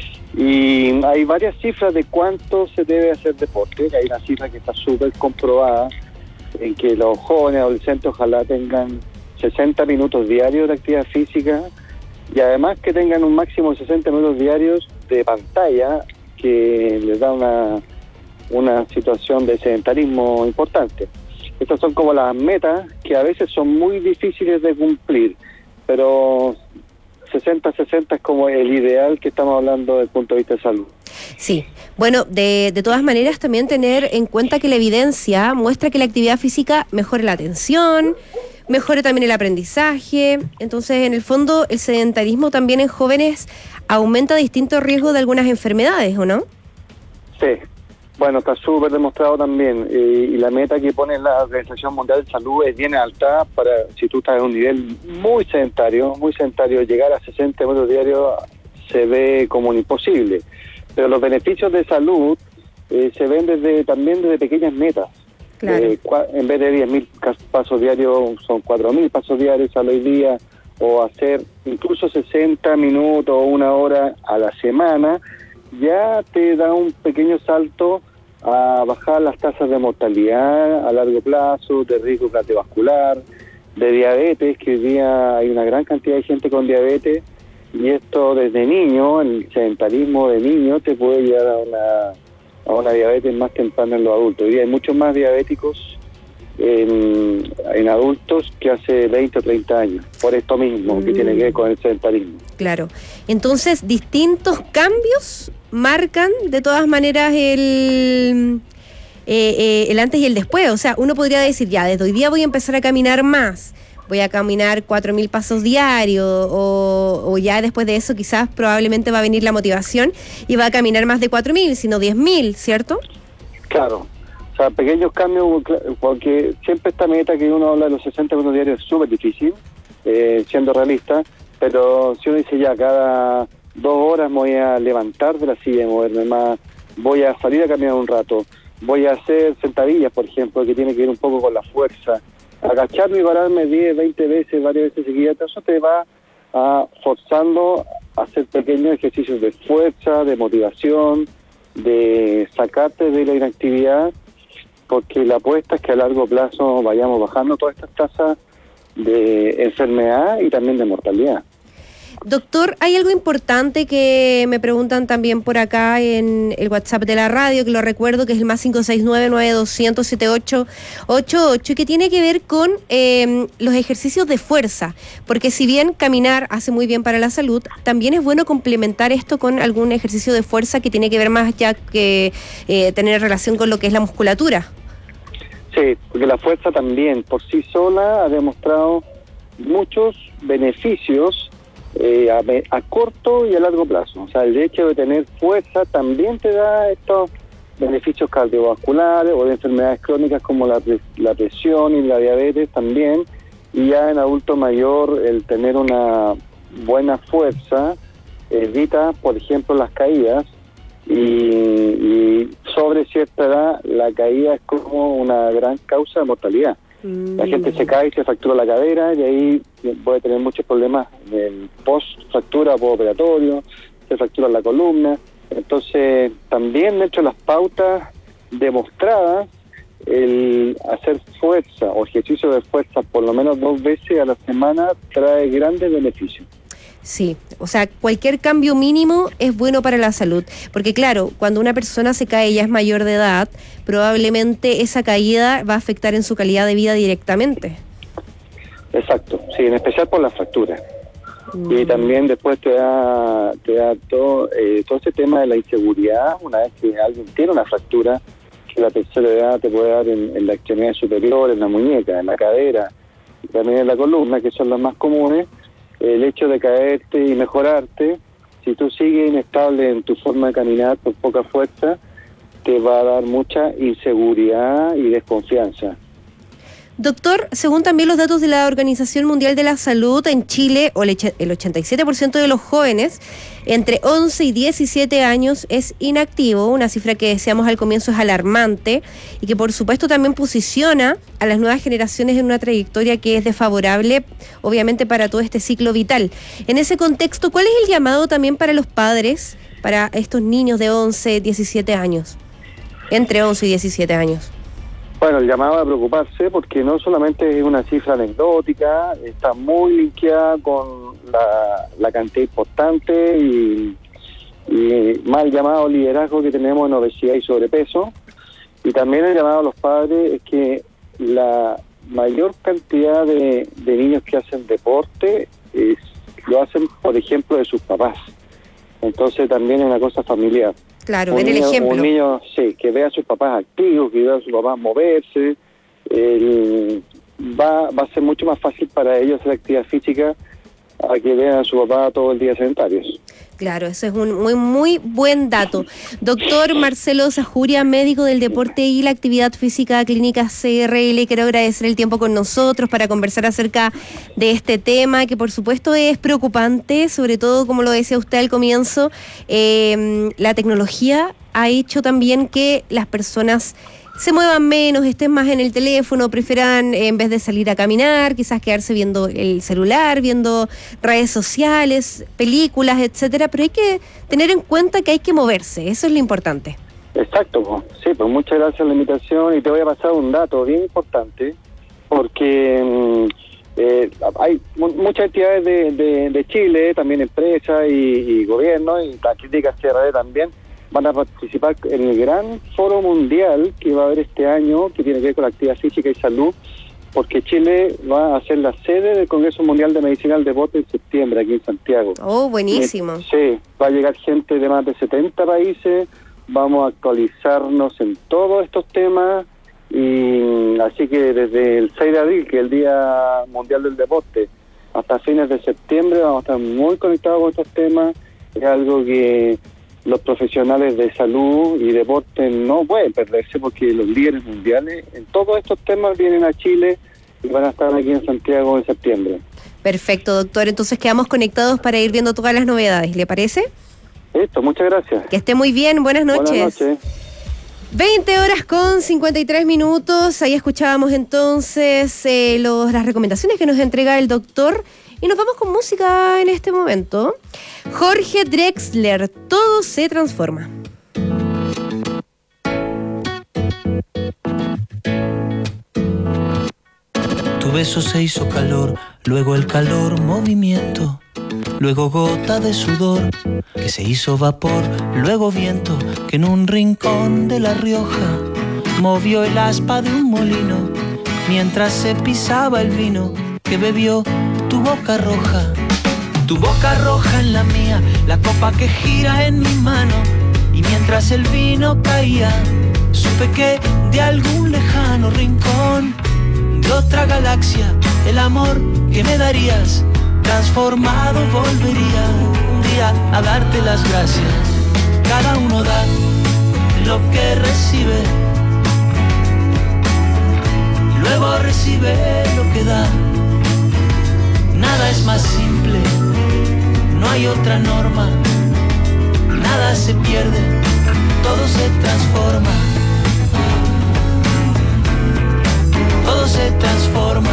y hay varias cifras de cuánto se debe hacer deporte. Hay una cifra que está súper comprobada en que los jóvenes, adolescentes, ojalá tengan 60 minutos diarios de actividad física y además que tengan un máximo de 60 minutos diarios de pantalla que les da una situación de sedentarismo importante. Estas son como las metas que a veces son muy difíciles de cumplir, pero 60-60 es como el ideal que estamos hablando desde el punto de vista de salud. Sí, bueno, de todas maneras también tener en cuenta que la evidencia muestra que la actividad física mejora la atención, mejora también el aprendizaje. Entonces, en el fondo, el sedentarismo también en jóvenes aumenta distintos riesgos de algunas enfermedades, ¿o no? Sí, bueno, está súper demostrado también. Y la meta que pone la Organización Mundial de Salud es bien alta para, si tú estás en un nivel muy sedentario, llegar a 60 minutos diarios se ve como un imposible. Pero los beneficios de salud se ven también desde pequeñas metas. Claro. En vez de 10.000 pasos diarios, son 4.000 pasos diarios al día, o hacer incluso 60 minutos o una hora a la semana, ya te da un pequeño salto a bajar las tasas de mortalidad a largo plazo, de riesgo cardiovascular, de diabetes, que hoy día hay una gran cantidad de gente con diabetes. Y esto desde niño, el sedentarismo de niño te puede llevar a una diabetes más temprana en los adultos. Hoy día hay muchos más diabéticos en adultos que hace 20 o 30 años, por esto mismo, que tiene que ver con el sedentarismo. Claro. Entonces, distintos cambios marcan de todas maneras el antes y el después. O sea, uno podría decir, ya, desde hoy día voy a empezar a caminar más. Voy a caminar 4.000 pasos diarios o ya después de eso quizás probablemente va a venir la motivación y va a caminar más de 4.000, sino 10.000, ¿cierto? Claro, o sea, pequeños cambios, porque siempre esta meta que uno habla de los 60 minutos diarios es súper difícil, siendo realista, pero si uno dice ya cada 2 horas me voy a levantar de la silla y moverme más, voy a salir a caminar un rato, voy a hacer sentadillas, por ejemplo, que tiene que ver un poco con la fuerza, agacharme y pararme 10, 20 veces, varias veces seguidas, eso te va forzando a hacer pequeños ejercicios de fuerza, de motivación, de sacarte de la inactividad, porque la apuesta es que a largo plazo vayamos bajando todas estas tasas de enfermedad y también de mortalidad. Doctor, hay algo importante que me preguntan también por acá en el WhatsApp de la radio, que lo recuerdo, que es el más 569-9200-7888, y que tiene que ver con los ejercicios de fuerza, porque si bien caminar hace muy bien para la salud, también es bueno complementar esto con algún ejercicio de fuerza que tiene que ver más ya que tener relación con lo que es la musculatura. Sí, porque la fuerza también por sí sola ha demostrado muchos beneficios a corto y a largo plazo. O sea, el hecho de tener fuerza también te da estos beneficios cardiovasculares o de enfermedades crónicas como la presión y la diabetes también. Y ya en adulto mayor, el tener una buena fuerza evita, por ejemplo, las caídas. Y sobre cierta edad, la caída es como una gran causa de mortalidad. La gente se cae y se fractura la cadera y ahí puede tener muchos problemas en post-fractura, postoperatorio, se fractura la columna. Entonces, también dentro de las pautas demostradas, el hacer fuerza o ejercicio de fuerza por lo menos 2 veces a la semana trae grandes beneficios. Sí, o sea, cualquier cambio mínimo es bueno para la salud, porque claro, cuando una persona se cae y ya es mayor de edad, probablemente esa caída va a afectar en su calidad de vida directamente. Exacto, sí, en especial por las fracturas. Y también después te da todo ese tema de la inseguridad, una vez que alguien tiene una fractura, que la tercera edad te puede dar en la extremidad superior, en la muñeca, en la cadera, y también en la columna, que son las más comunes. El hecho de caerte y mejorarte, si tú sigues inestable en tu forma de caminar por poca fuerza, te va a dar mucha inseguridad y desconfianza. Doctor, según también los datos de la Organización Mundial de la Salud, en Chile el 87% de los jóvenes entre 11 y 17 años es inactivo, una cifra que decíamos al comienzo es alarmante y que por supuesto también posiciona a las nuevas generaciones en una trayectoria que es desfavorable, obviamente, para todo este ciclo vital. En ese contexto, ¿cuál es el llamado también para los padres, para estos niños de 11, 17 años? Entre 11 y 17 años. Bueno, el llamado a preocuparse porque no solamente es una cifra anecdótica, está muy linkeada con la cantidad importante y mal llamado liderazgo que tenemos en obesidad y sobrepeso. Y también el llamado a los padres es que la mayor cantidad de niños que hacen deporte lo hacen, por ejemplo, de sus papás. Entonces también es una cosa familiar. Claro, ver el ejemplo. Un niño, sí, que vea a sus papás activos, que vea a sus papás moverse, va a ser mucho más fácil para ellos hacer actividad física a que vean a su papá todo el día sedentarios. Claro, eso es un muy buen dato. Doctor Marcelo Sajuria, médico del deporte y la actividad física Clínica CRL, quiero agradecer el tiempo con nosotros para conversar acerca de este tema que por supuesto es preocupante, sobre todo como lo decía usted al comienzo, la tecnología ha hecho también que las personas se muevan menos, estén más en el teléfono, prefieran en vez de salir a caminar, quizás quedarse viendo el celular, viendo redes sociales, películas, etcétera, pero hay que tener en cuenta que hay que moverse, eso es lo importante. Exacto, sí, pues muchas gracias por la invitación y te voy a pasar un dato bien importante, porque hay muchas entidades de Chile, también empresas y gobierno, y la Clínica CRL también, van a participar en el gran foro mundial que va a haber este año, que tiene que ver con la actividad física y salud, porque Chile va a ser la sede del Congreso Mundial de Medicina del Deporte en septiembre, aquí en Santiago. Oh, buenísimo. Sí, va a llegar gente de más de 70 países, vamos a actualizarnos en todos estos temas, y así que desde el 6 de abril, que es el Día Mundial del Deporte, hasta fines de septiembre vamos a estar muy conectados con estos temas. Es algo que los profesionales de salud y deporte no pueden perderse, porque los líderes mundiales en todos estos temas vienen a Chile y van a estar aquí en Santiago en septiembre. Perfecto, doctor. Entonces quedamos conectados para ir viendo todas las novedades. ¿Le parece? Listo, muchas gracias. Que esté muy bien. Buenas noches. Buenas noches. 20:53. Ahí escuchábamos entonces las recomendaciones que nos entrega el doctor. Y nos vamos con música en este momento. Jorge Drexler, Todo se transforma. Tu beso se hizo calor, luego el calor movimiento, luego gota de sudor que se hizo vapor, luego viento que en un rincón de La Rioja movió el aspa de un molino mientras se pisaba el vino que bebió tu boca roja en la mía, la copa que gira en mi mano, y mientras el vino caía, supe que de algún lejano rincón de otra galaxia, el amor que me darías, transformado volvería un día a darte las gracias. Cada uno da lo que recibe, luego recibe lo que da. Nada es más simple, no hay otra norma, nada se pierde, todo se transforma, todo se transforma.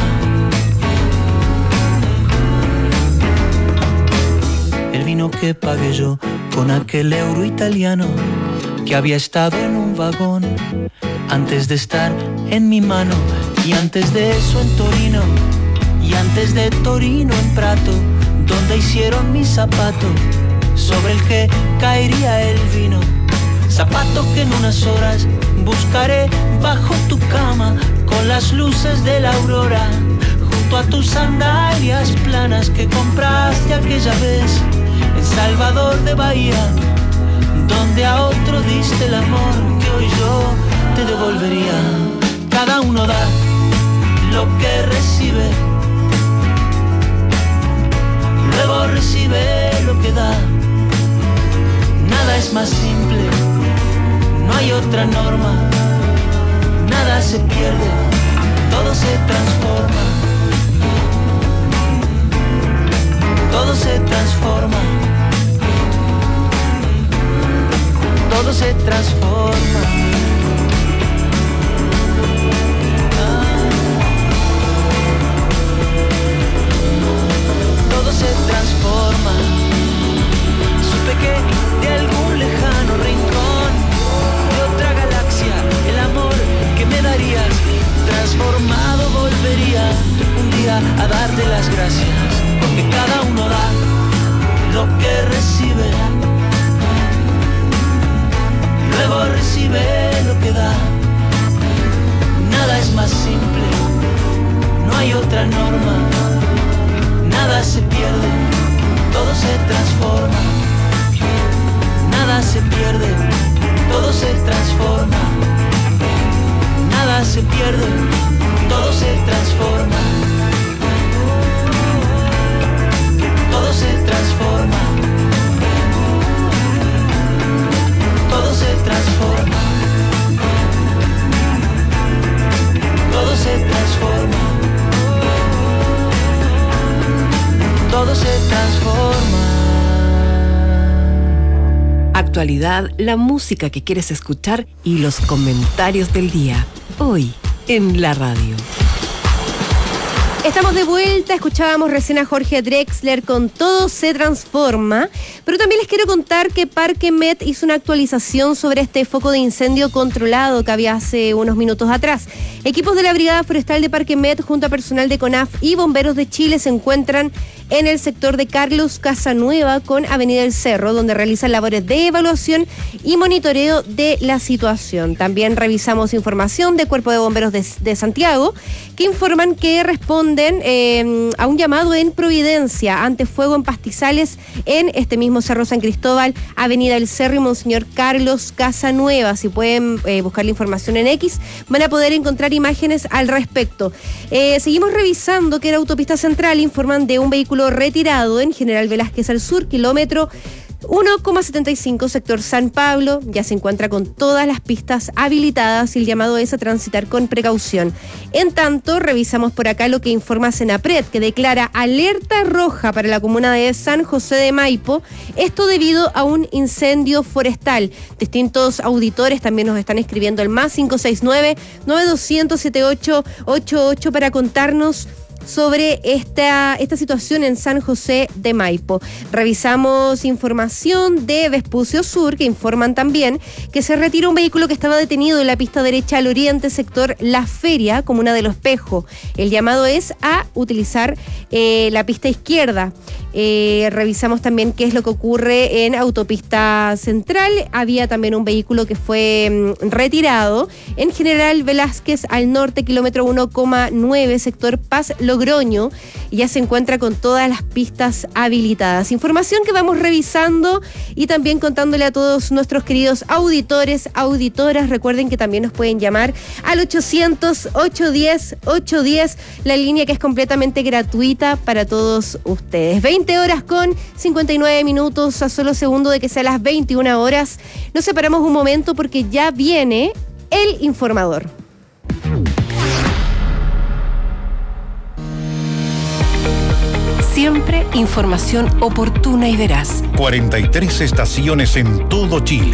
El vino que pagué yo con aquel euro italiano que había estado en un vagón antes de estar en mi mano, y antes de eso en Torino, y antes de Torino en Prato, donde hicieron mi zapato, sobre el que caería el vino. Zapato que en unas horas buscaré bajo tu cama, con las luces de la aurora, junto a tus sandalias planas que compraste aquella vez en Salvador de Bahía, donde a otro diste el amor que hoy yo te devolvería. Cada uno da lo que recibe, luego recibe lo que da. Nada es más simple, no hay otra norma. Nada se pierde, todo se transforma. Todo se transforma. Todo se transforma. Todo se transforma. Supe que de algún lejano rincón de otra galaxia el amor que me darías transformado volvería un día a darte las gracias, porque cada uno da lo que recibe, luego recibe lo que da. Nada es más simple, no hay otra norma. Nada se pierde, todo se transforma. Nada se pierde, todo se transforma. Nada se pierde, todo se transforma. Todo se transforma. Todo se transforma. Todo se transforma. Todo se transforma. Actualidad, la música que quieres escuchar y los comentarios del día. Hoy en la radio. Estamos de vuelta, escuchábamos recién a Jorge Drexler con Todo se transforma, pero también les quiero contar que Parque Met hizo una actualización sobre este foco de incendio controlado que había hace unos minutos atrás. Equipos de la Brigada Forestal de Parque Met junto a personal de CONAF y Bomberos de Chile se encuentran en el sector de Carlos Casanueva con Avenida El Cerro, donde realizan labores de evaluación y monitoreo de la situación. También revisamos información del Cuerpo de Bomberos de Santiago, que informan que responden a un llamado en Providencia ante fuego en pastizales en este mismo Cerro San Cristóbal, Avenida El Cerro y Monseñor Carlos Casanueva. Si pueden buscar la información en X, van a poder encontrar imágenes al respecto. Seguimos revisando que en Autopista Central informan de un vehículo retirado en General Velázquez al sur, kilómetro 1,75, sector San Pablo. Ya se encuentra con todas las pistas habilitadas y el llamado es a transitar con precaución. En tanto, revisamos por acá lo que informa Senapred, que declara alerta roja para la comuna de San José de Maipo, esto debido a un incendio forestal. Distintos auditores también nos están escribiendo el más 569-9200-7888 para contarnos sobre esta situación en San José de Maipo. Revisamos información de Vespucio Sur, que informan también que se retira un vehículo que estaba detenido en la pista derecha al oriente, sector La Feria, comuna de Lo Espejo. El llamado es a utilizar la pista izquierda. Revisamos también qué es lo que ocurre en Autopista Central. Había también un vehículo que fue retirado en General Velázquez al norte, kilómetro 1,9, sector Paz Logroño, y ya se encuentra con todas las pistas habilitadas. Información que vamos revisando y también contándole a todos nuestros queridos auditores, auditoras. Recuerden que también nos pueden llamar al 800-810-810, la línea que es completamente gratuita para todos ustedes. 20 horas con 59 minutos, a solo segundo de que sea las 21 horas. Nos separamos un momento porque ya viene el informador. Siempre información oportuna y veraz. 43 estaciones en todo Chile.